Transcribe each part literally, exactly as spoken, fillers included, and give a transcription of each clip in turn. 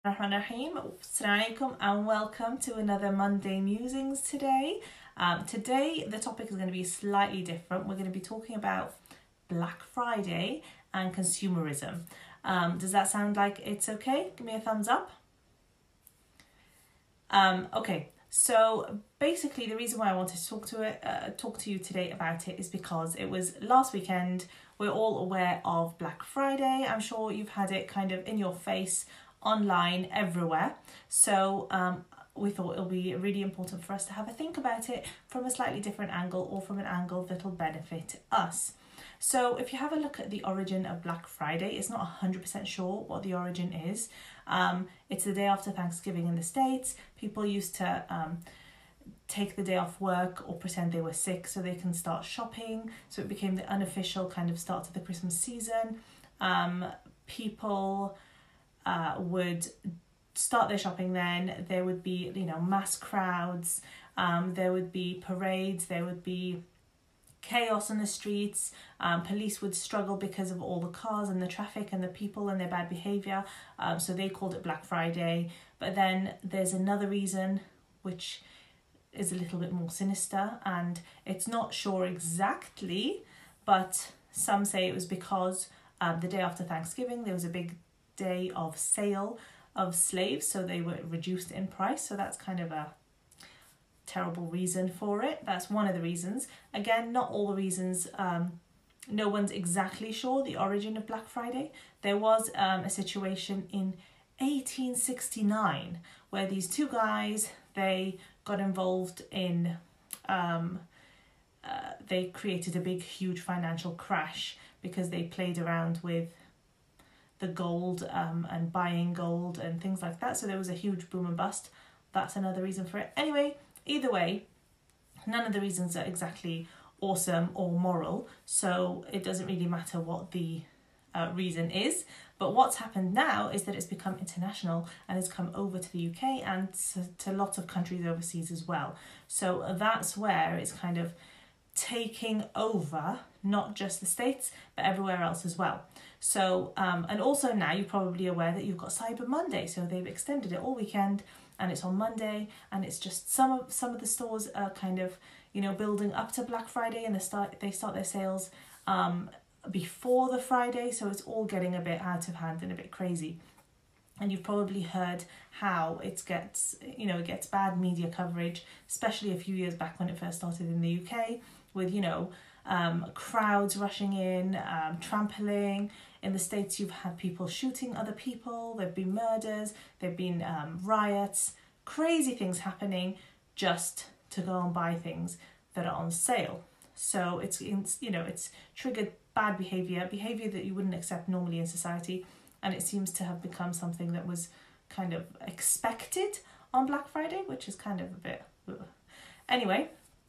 Rahim, Assalamualaikum, and welcome to another Monday Musings today. Um, today the topic is going to be slightly different. We're going to be talking about Black Friday and consumerism. Um, does that sound like it's okay? Give me a thumbs up. Um, okay, so basically the reason why I wanted to talk to it, uh, talk to you today about it is because it was last weekend. We're all aware of Black Friday. I'm sure you've had it kind of in your face online everywhere. So um, we thought it'll be really important for us to have a think about it from a slightly different angle, or from an angle that'll benefit us. So if you have a look at the origin of Black Friday, it's not one hundred percent sure what the origin is. Um, it's the day after Thanksgiving in the States. People used to um, take the day off work or pretend they were sick so they can start shopping. So it became the unofficial kind of start to the Christmas season. Um, people uh, would start their shopping then. There would be, you know, mass crowds. Um, there would be parades. There would be chaos on the streets. Um, police would struggle because of all the cars and the traffic and the people and their bad behaviour. Um, so they called it Black Friday. But then there's another reason which is a little bit more sinister, and it's not sure exactly, but some say it was because um, the day after Thanksgiving there was a big day of sale of slaves, so they were reduced in price. So that's kind of a terrible reason for it. That's one of the reasons. Again, not all the reasons. Um, no one's exactly sure the origin of Black Friday. There was um, a situation in eighteen sixty-nine where these two guys, they got involved in, um, uh, they created a big, huge financial crash because they played around with the gold um, and buying gold and things like that. So there was a huge boom and bust. That's another reason for it. Anyway, either way, none of the reasons are exactly awesome or moral, so it doesn't really matter what the uh, reason is. But what's happened now is that it's become international and has come over to the U K and to, to lots of countries overseas as well. So that's where it's kind of taking over, not just the States, but everywhere else as well. So, um, and also now you're probably aware that you've got Cyber Monday, so they've extended it all weekend and it's on Monday, and it's just some of some of the stores are kind of, you know, building up to Black Friday, and they start they start their sales um before the Friday, so it's all getting a bit out of hand and a bit crazy. And you've probably heard how it gets, you know, it gets bad media coverage, especially a few years back when it first started in the U K, with, you know, um, crowds rushing in, um, trampling. In the States, you've had people shooting other people, there've been murders, there've been um, riots, crazy things happening just to go and buy things that are on sale. So it's, it's you know, it's triggered bad behaviour, behaviour that you wouldn't accept normally in society, and it seems to have become something that was kind of expected on Black Friday, which is kind of a bit... Ugh. Anyway,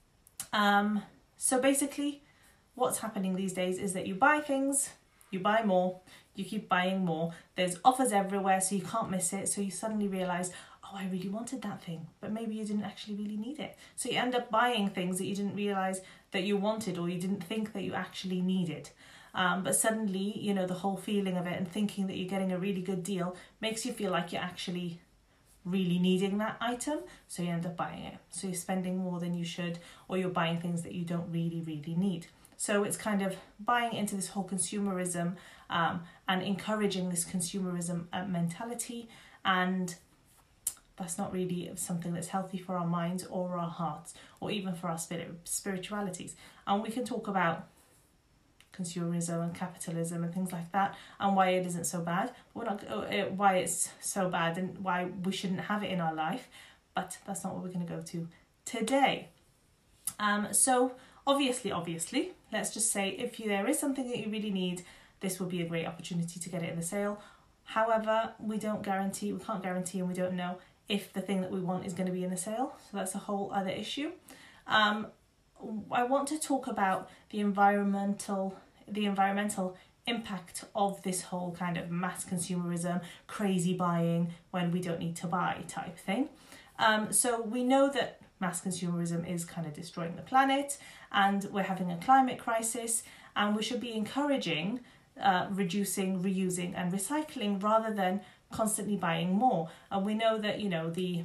um, so basically what's happening these days is that you buy things, you buy more, you keep buying more, there's offers everywhere so you can't miss it, so you suddenly realise, oh, I really wanted that thing, but maybe you didn't actually really need it. So you end up buying things that you didn't realise that you wanted, or you didn't think that you actually needed. Um, but suddenly, you know, the whole feeling of it and thinking that you're getting a really good deal makes you feel like you're actually really needing that item, so you end up buying it. So you're spending more than you should, or you're buying things that you don't really, really need. So it's kind of buying into this whole consumerism um, and encouraging this consumerism uh, mentality, and that's not really something that's healthy for our minds or our hearts, or even for our spirit, spiritualities. And we can talk about consumerism and capitalism and things like that, and why it isn't so bad. We're not uh, why it's so bad and why we shouldn't have it in our life. But that's not what we're going to go to today. Um, so obviously, obviously, let's just say if you, there is something that you really need, this will be a great opportunity to get it in the sale. However, we don't guarantee, we can't guarantee, and we don't know if the thing that we want is going to be in the sale. So that's a whole other issue. Um, I want to talk about the environmental, the environmental impact of this whole kind of mass consumerism, crazy buying when we don't need to buy type thing. Um, so we know that mass consumerism is kind of destroying the planet, and we're having a climate crisis, and we should be encouraging uh, reducing, reusing and recycling rather than constantly buying more. And we know that, you know, the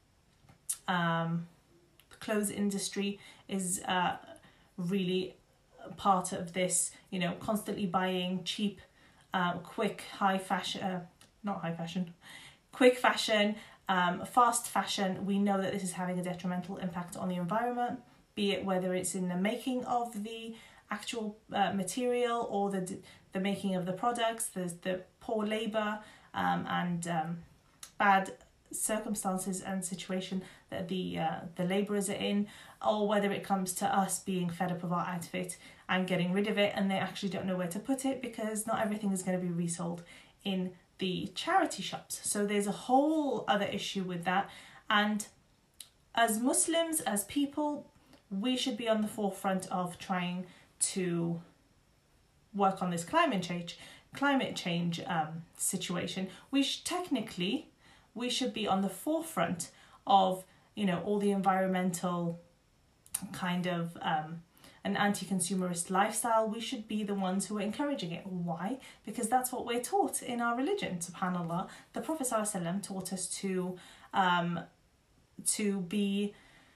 um, clothes industry is uh, really part of this, you know, constantly buying cheap, um, quick, high fashion, uh, not high fashion, quick fashion, um, fast fashion. We know that this is having a detrimental impact on the environment, be it whether it's in the making of the actual uh, material or the the making of the products, there's the poor labour um, and um, bad circumstances and situation that the uh, the labourers are in, or whether it comes to us being fed up of our outfit and getting rid of it, and they actually don't know where to put it because not everything is going to be resold in the charity shops. So there's a whole other issue with that, and as Muslims, as people, we should be on the forefront of trying to work on this climate change climate change um, situation. We should technically we should be on the forefront of, you know, all the environmental kind of um, an anti-consumerist lifestyle. We should be the ones who are encouraging it. Why? Because that's what we're taught in our religion. SubhanAllah, the Prophet ﷺ taught us to um, to be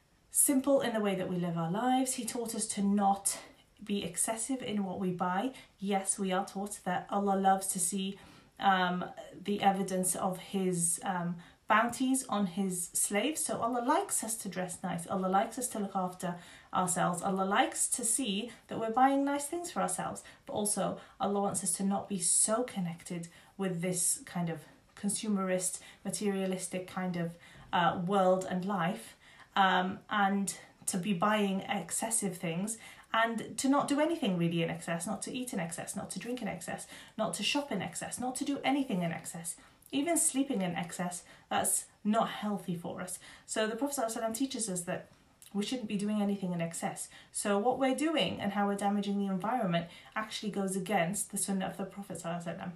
simple in the way that we live our lives. He taught us to not be excessive in what we buy. Yes, we are taught that Allah loves to see um, the evidence of his um, bounties on his slaves. So Allah likes us to dress nice. Allah likes us to look after ourselves. Allah likes to see that we're buying nice things for ourselves. But also Allah wants us to not be so connected with this kind of consumerist, materialistic kind of uh, world and life, um, and to be buying excessive things, and to not do anything really in excess, not to eat in excess, not to drink in excess, not to shop in excess, not to do anything in excess. Even sleeping in excess, that's not healthy for us. So the Prophet ﷺ teaches us that we shouldn't be doing anything in excess. So what we're doing and how we're damaging the environment actually goes against the sunnah of the Prophet ﷺ.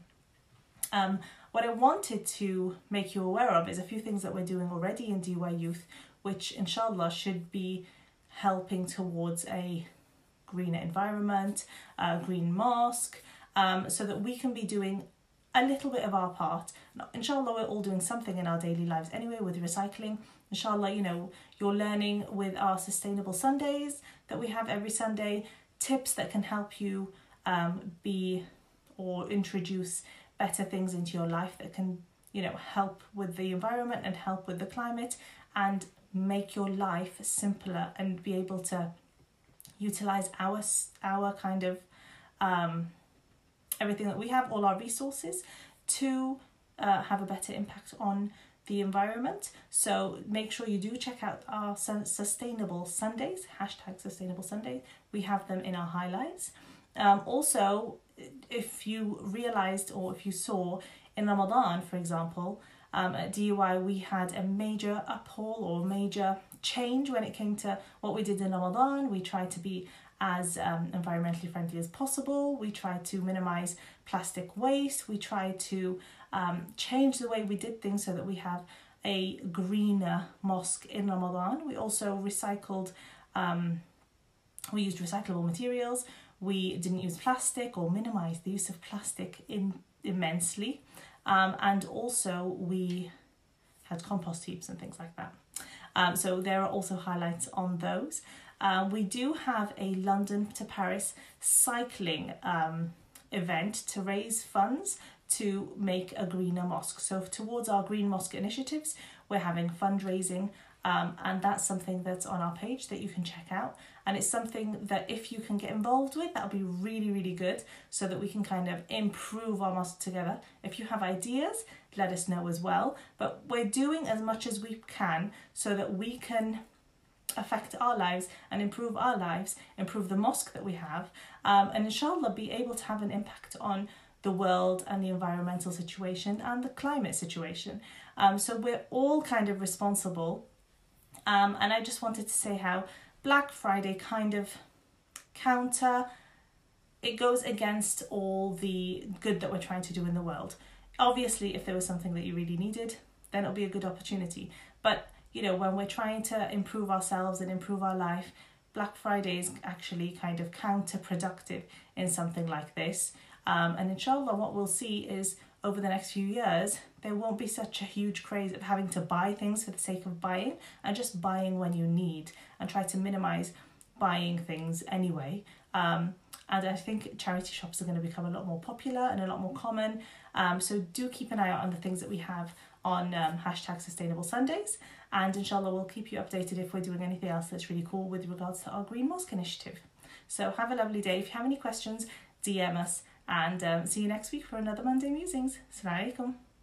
Um, what I wanted to make you aware of is a few things that we're doing already in D Y Youth, which inshallah should be helping towards a greener environment, a green mosque, um, so that we can be doing a little bit of our part. Inshallah, we're all doing something in our daily lives anyway with recycling. Inshallah, you know, you're learning with our Sustainable Sundays that we have every Sunday, tips that can help you um, be or introduce better things into your life that can, you know, help with the environment and help with the climate and make your life simpler and be able to utilize our our kind of um, everything that we have, all our resources, to uh, have a better impact on the environment. So make sure you do check out our Sustainable Sundays, hashtag Sustainable Sundays. We have them in our highlights. Um, also, if you realized or if you saw in Ramadan, for example, um, at D Y we had a major uphaul or major change when it came to what we did in Ramadan. We tried to be as um, environmentally friendly as possible. We tried to minimize plastic waste. We tried to um, change the way we did things so that we have a greener mosque in Ramadan. We also recycled, um, we used recyclable materials. We didn't use plastic or minimize the use of plastic in immensely. Um, and also we had compost heaps and things like that. Um, so there are also highlights on those. Uh, we do have a London to Paris cycling um, event to raise funds to make a greener mosque. So towards our Green Mosque initiatives, we're having fundraising, um, and that's something that's on our page that you can check out. And it's something that if you can get involved with, that'll be really, really good so that we can kind of improve our mosque together. If you have ideas, let us know as well. But we're doing as much as we can so that we can affect our lives and improve our lives, improve the mosque that we have, um, and inshallah be able to have an impact on the world and the environmental situation and the climate situation. Um, so we're all kind of responsible. Um, and I just wanted to say how Black Friday kind of counter, it goes against all the good that we're trying to do in the world. Obviously, if there was something that you really needed, then it'll be a good opportunity. But, you know, when we're trying to improve ourselves and improve our life, Black Friday is actually kind of counterproductive in something like this. Um, and inshallah, what we'll see is over the next few years, there won't be such a huge craze of having to buy things for the sake of buying, and just buying when you need, and try to minimize buying things anyway. Um, and I think charity shops are going to become a lot more popular and a lot more common. Um, so do keep an eye out on the things that we have on um, hashtag Sustainable Sundays, and inshallah we'll keep you updated if we're doing anything else that's really cool with regards to our Green Mosque initiative. So have a lovely day. If you have any questions, D M us, and um, see you next week for another Monday Musings. Assalamu alaikum.